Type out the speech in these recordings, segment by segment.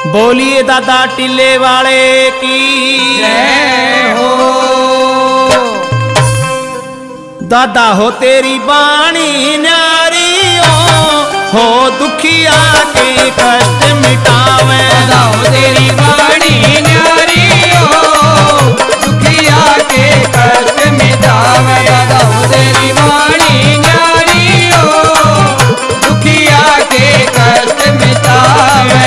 बोलिए दादा टिल्ले वाले की जय हो। दादा हो तेरी बाणी न्यारी हो दुखिया के कष्ट मिटावे। दादा हो तेरी बाणी न्यारी हो दुखिया के कष्ट मिटावे। दादा हो तेरी बाणी न्यारी हो दुखिया के कष्ट मिटावे।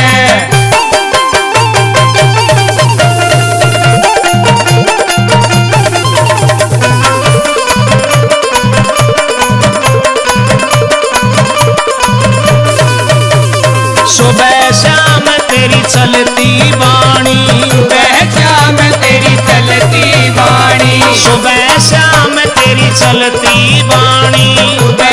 सुबह शाम तेरी चलती बाणी, सुबह शाम तेरी चलती बाणी, सुबह शाम तेरी चलती बाणी।